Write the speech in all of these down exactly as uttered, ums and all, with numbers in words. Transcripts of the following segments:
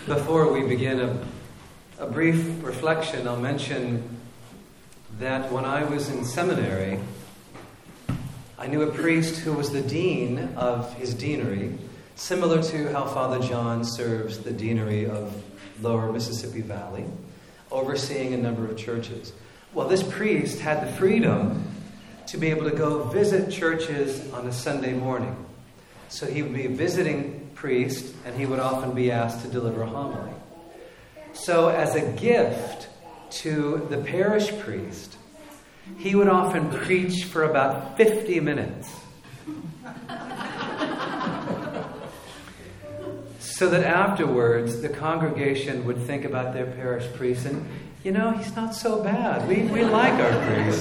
Before we begin a, a brief reflection, I'll mention that when I was in seminary, I knew a priest who was the dean of his deanery, similar to how Father John serves the deanery of Lower Mississippi Valley, overseeing a number of churches. Well, this priest had the freedom to be able to go visit churches on a Sunday morning. So he would be a visiting priest, and he would often be asked to deliver a homily. So as a gift to the parish priest, he would often preach for about fifty minutes. So that afterwards, the congregation would think about their parish priest and, you know, he's not so bad. We, we like our priest.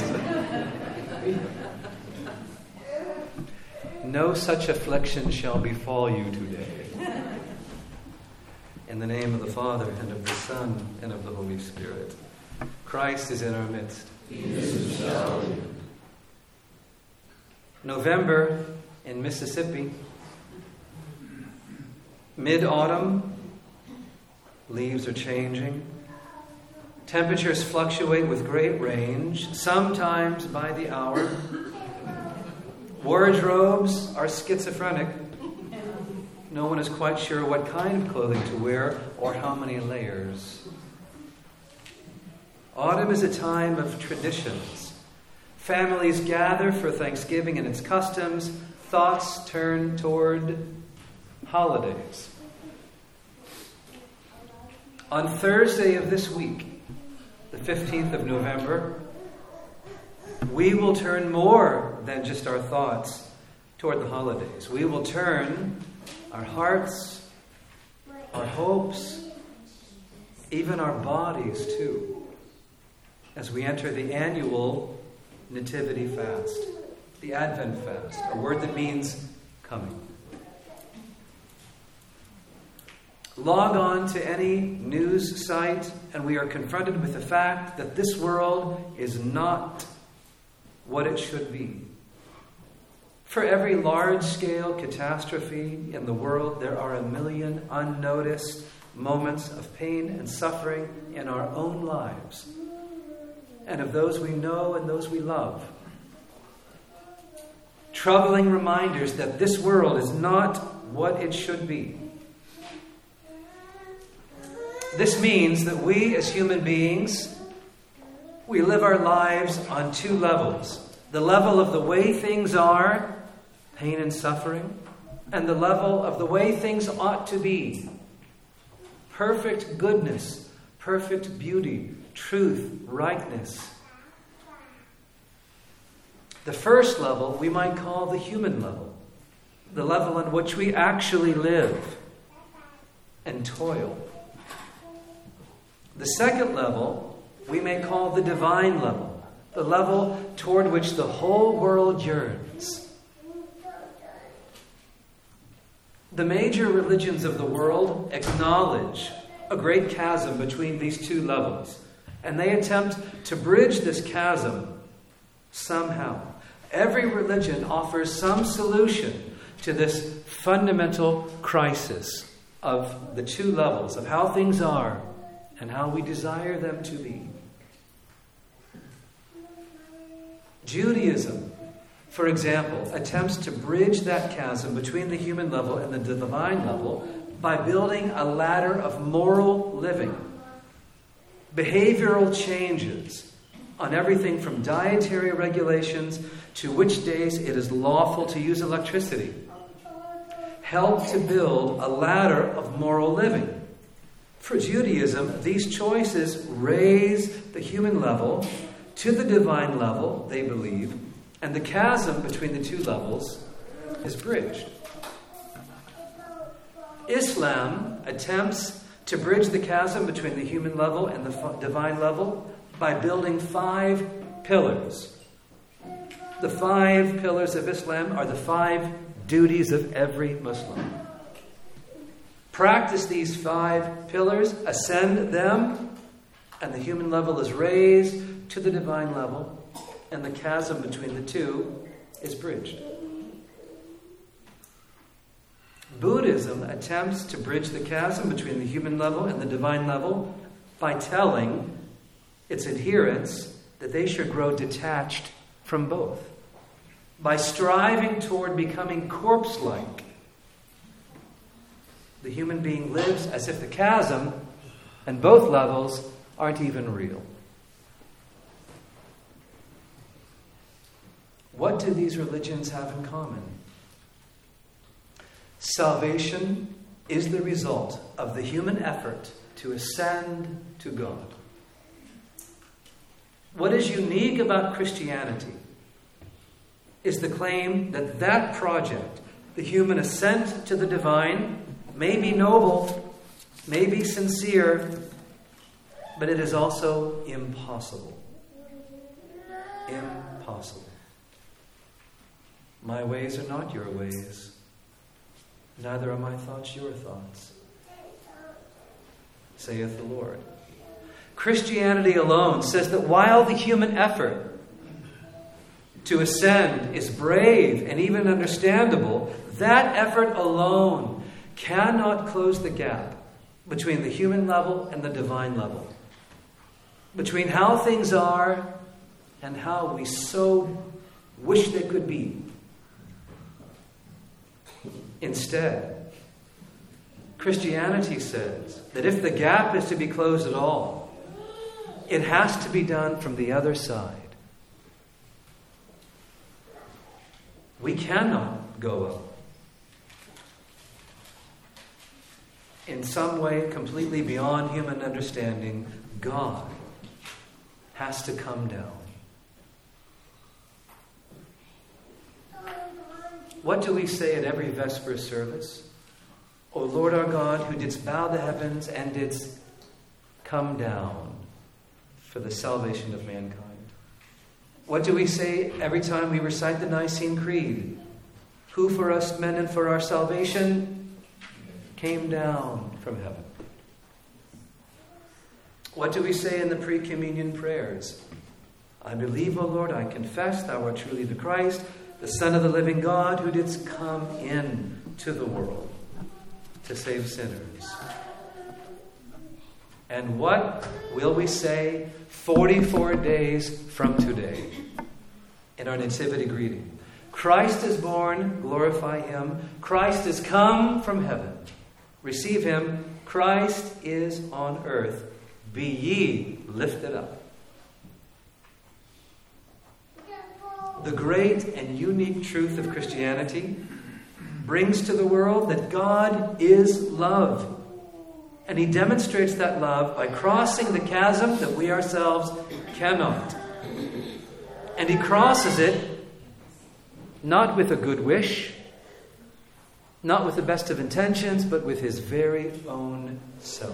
No such affliction shall befall you today. In the name of the Father, and of the Son, and of the Holy Spirit. Christ is in our midst. He is salvation. November in Mississippi. Mid-autumn. Leaves are changing. Temperatures fluctuate with great range, sometimes by the hour. Wardrobes are schizophrenic. No one is quite sure what kind of clothing to wear or how many layers. Autumn is a time of traditions. Families gather for Thanksgiving and its customs. Thoughts turn toward holidays. On Thursday of this week, the fifteenth of November, we will turn more than just our thoughts toward the holidays. We will turn our hearts, our hopes, even our bodies too, as we enter the annual Nativity Fast, the Advent Fast, a word that means coming. Log on to any news site, and we are confronted with the fact that this world is not what it should be. For every large-scale catastrophe in the world, there are a million unnoticed moments of pain and suffering in our own lives, and of those we know and those we love. Troubling reminders that this world is not what it should be. This means that we as human beings, we live our lives on two levels. The level of the way things are, pain and suffering, and the level of the way things ought to be. Perfect goodness, perfect beauty, truth, rightness. The first level we might call the human level, the level in which we actually live and toil. The second level we may call the divine level, the level toward which the whole world yearns. The major religions of the world acknowledge a great chasm between these two levels, and they attempt to bridge this chasm somehow. Every religion offers some solution to this fundamental crisis of the two levels, of how things are and how we desire them to be. Judaism, for example, attempts to bridge that chasm between the human level and the divine level by building a ladder of moral living, behavioral changes on everything from dietary regulations to which days it is lawful to use electricity, help to build a ladder of moral living. For Judaism, these choices raise the human level to the divine level, they believe, and the chasm between the two levels is bridged. Islam attempts to bridge the chasm between the human level and the divine level by building five pillars. The five pillars of Islam are the five duties of every Muslim. Practice these five pillars, ascend them, and the human level is raised to the divine level, and the chasm between the two is bridged. Buddhism attempts to bridge the chasm between the human level and the divine level by telling its adherents that they should grow detached from both, by striving toward becoming corpse-like. The human being lives as if the chasm and both levels aren't even real. What do these religions have in common? Salvation is the result of the human effort to ascend to God. What is unique about Christianity is the claim that that project, the human ascent to the divine, may be noble, may be sincere, but it is also impossible. Impossible. My ways are not your ways. Neither are my thoughts your thoughts, saith the Lord. Christianity alone says that while the human effort to ascend is brave and even understandable, that effort alone cannot close the gap between the human level and the divine level, between how things are and how we so wish they could be. Instead, Christianity says that if the gap is to be closed at all, it has to be done from the other side. We cannot go up. In some way completely beyond human understanding, God has to come down. What do we say at every Vesper service? O Lord our God, who didst bow the heavens and didst come down for the salvation of mankind. What do we say every time we recite the Nicene Creed? Who for us men and for our salvation came down from heaven. What do we say in the pre-communion prayers? I believe, O Lord, I confess thou art truly the Christ, the Son of the living God, who didst come in to the world to save sinners. And what will we say forty-four days from today in our nativity greeting? Christ is born, glorify him. Christ is come from heaven, receive him. Christ is on earth, be ye lifted up. The great and unique truth of Christianity brings to the world that God is love. And he demonstrates that love by crossing the chasm that we ourselves cannot. And he crosses it not with a good wish, not with the best of intentions, but with his very own self.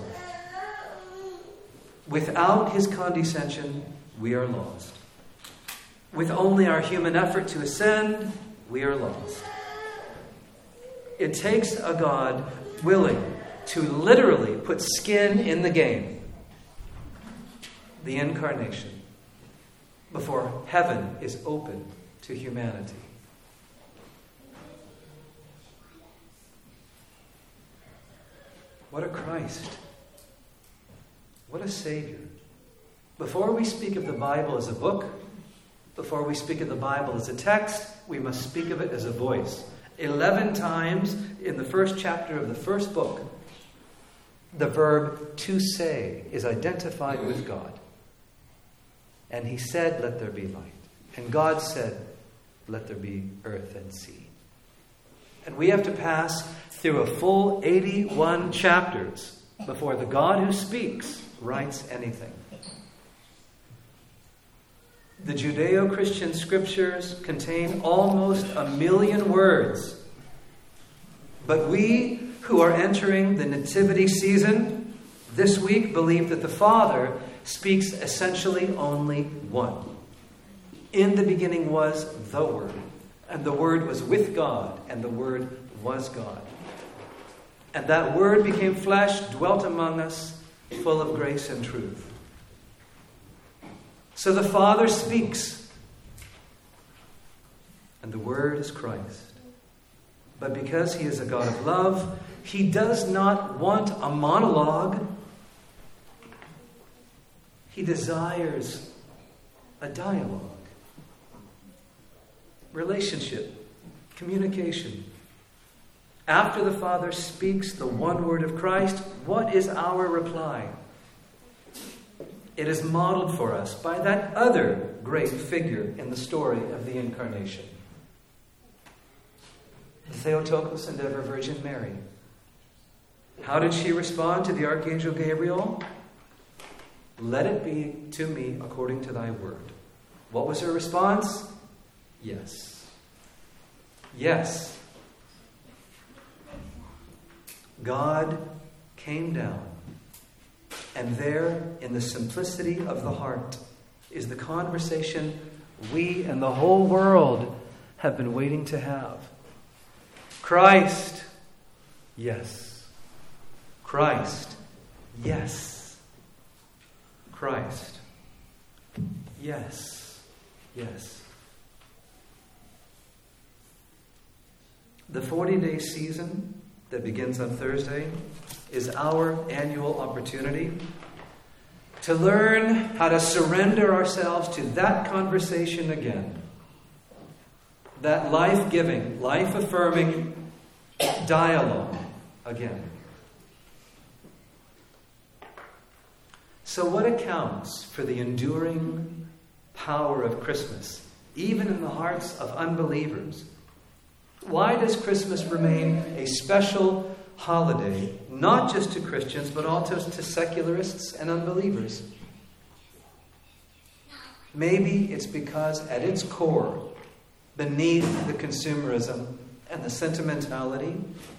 Without his condescension, we are lost. With only our human effort to ascend, we are lost. It takes a God willing to literally put skin in the game, the incarnation, before heaven is open to humanity. What a Christ. What a Savior. Before we speak of the Bible as a book, before we speak of the Bible as a text, we must speak of it as a voice. Eleven times in the first chapter of the first book, the verb to say is identified with God. And he said, let there be light. And God said, let there be earth and sea. And we have to pass through a full eighty-one chapters before the God who speaks writes anything. The Judeo-Christian scriptures contain almost a million words. But we who are entering the nativity season this week believe that the Father speaks essentially only one. In the beginning was the Word, and the Word was with God, and the Word was God. And that Word became flesh, dwelt among us, full of grace and truth. So the Father speaks, and the Word is Christ. But because he is a God of love, he does not want a monologue. He desires a dialogue, relationship, communication. After the Father speaks the one word of Christ, what is our reply? It is modeled for us by that other great figure in the story of the Incarnation, the Theotokos and ever Virgin Mary. How did she respond to the Archangel Gabriel? Let it be to me according to thy word. What was her response? Yes. Yes. God came down, and there, in the simplicity of the heart, is the conversation we and the whole world have been waiting to have. Christ, yes. Christ, yes. Christ, yes. Yes. The forty-day season that begins on Thursday is our annual opportunity to learn how to surrender ourselves to that conversation again. That life-giving, life-affirming dialogue again. So what accounts for the enduring power of Christmas, even in the hearts of unbelievers? Why does Christmas remain a special holiday, not just to Christians, but also to secularists and unbelievers? Maybe it's because at its core, beneath the consumerism and the sentimentality,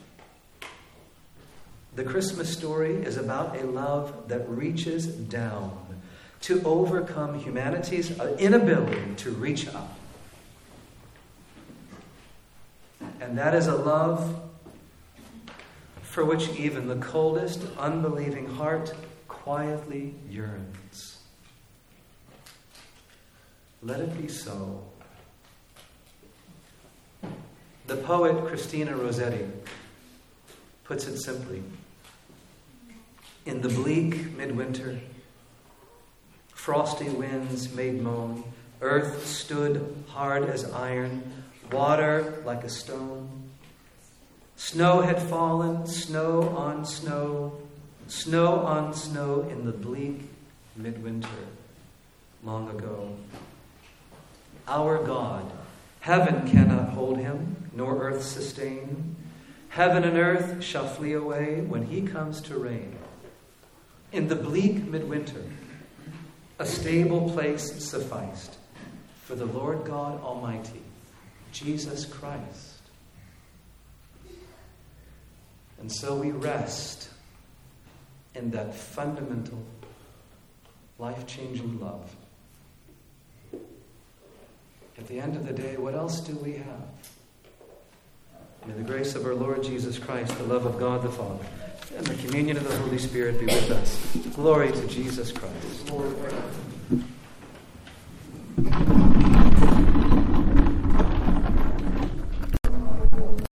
the Christmas story is about a love that reaches down to overcome humanity's inability to reach up. And that is a love for which even the coldest, unbelieving heart quietly yearns. Let it be so. The poet Christina Rossetti puts it simply. In the bleak midwinter, frosty winds made moan, earth stood hard as iron, water like a stone. Snow had fallen, snow on snow, snow on snow in the bleak midwinter long ago. Our God, heaven cannot hold him, nor earth sustain. Heaven and earth shall flee away when he comes to reign. In the bleak midwinter, a stable place sufficed for the Lord God Almighty, Jesus Christ. And so we rest in that fundamental, life-changing love. At the end of the day, what else do we have? May the grace of our Lord Jesus Christ, the love of God the Father, and the communion of the Holy Spirit be with us. Glory to Jesus Christ.